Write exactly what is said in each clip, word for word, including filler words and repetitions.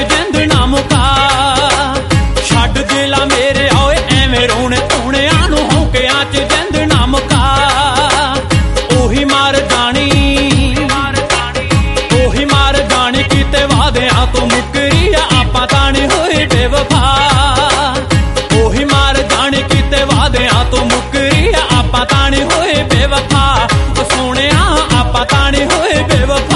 जिंद ना मुका। छड्ड दिला मेरे ओए एवें रोने धोणियां नूं हौंकियां च जिंद ना मुका। ओही मार जानी ओही मार जानी किते वादियां तो मुकरी आ आपां तां नहीं होए बेवफा। ओही मार जानी किते वादियां तो मुकरी आ आपां तां नहीं होए बेवफा। सोहणिया आपां तां नहीं होए बेवफा।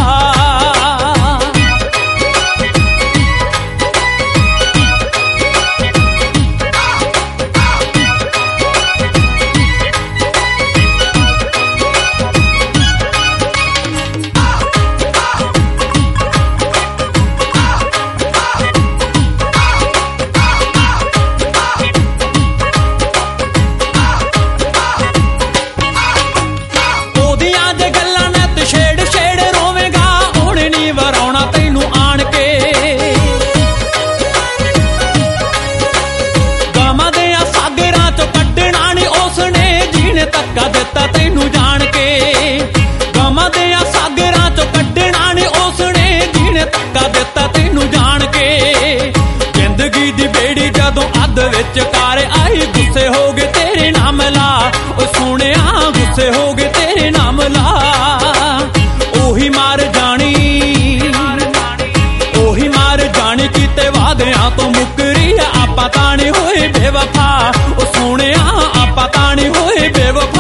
धक्का दिता तेनू जान के गमां दियां सागरां चों कड्ढना नी उसने जीने धक्का दिता तेनू जान के। जिंदगी दी बेड़ी जदों अध विच कार आई गुस्से हो गए तेरे नाम ला। ओ सोहणिया गुस्से हो गए तेरे नाम ला। ओही मार जानी ओही मार जानी किते वादियां तो मुकरी आपां तां नहीं होए बेवफा। ओ सोहणिया आपां तां नहीं होए बेवफा।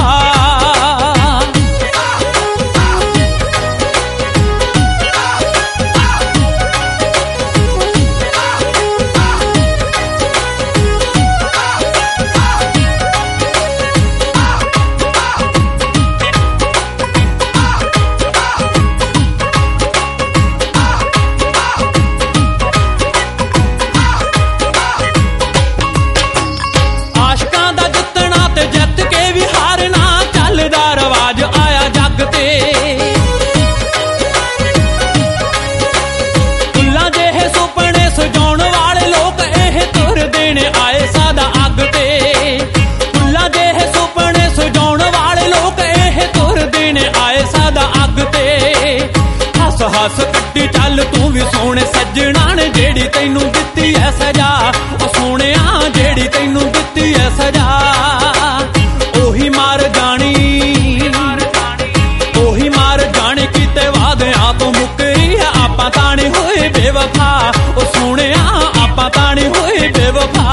हस कट्टी चल तू भी सोहणे सज्जणा ने जेड़ी तैनू दित्ती है सजा। ओ सोहणिया जेड़ी तैनू दित्ती है सजा। ओही मार जानी ओही मार जानी किते वादियां तो मुकरी आपां तां नहीं होए बेवफा। ओ सोहणिया आपां तां नहीं होए बेवफा।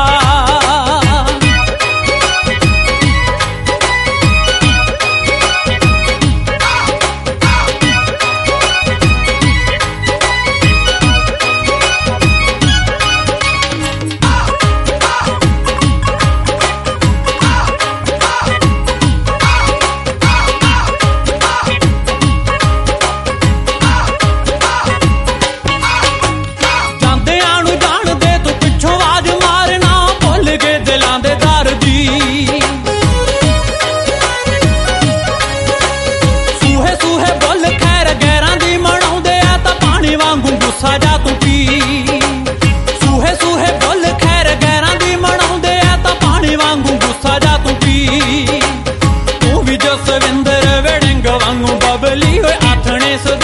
तू भी जसविंदर वेड़ंग वांगू बबली होए आथणे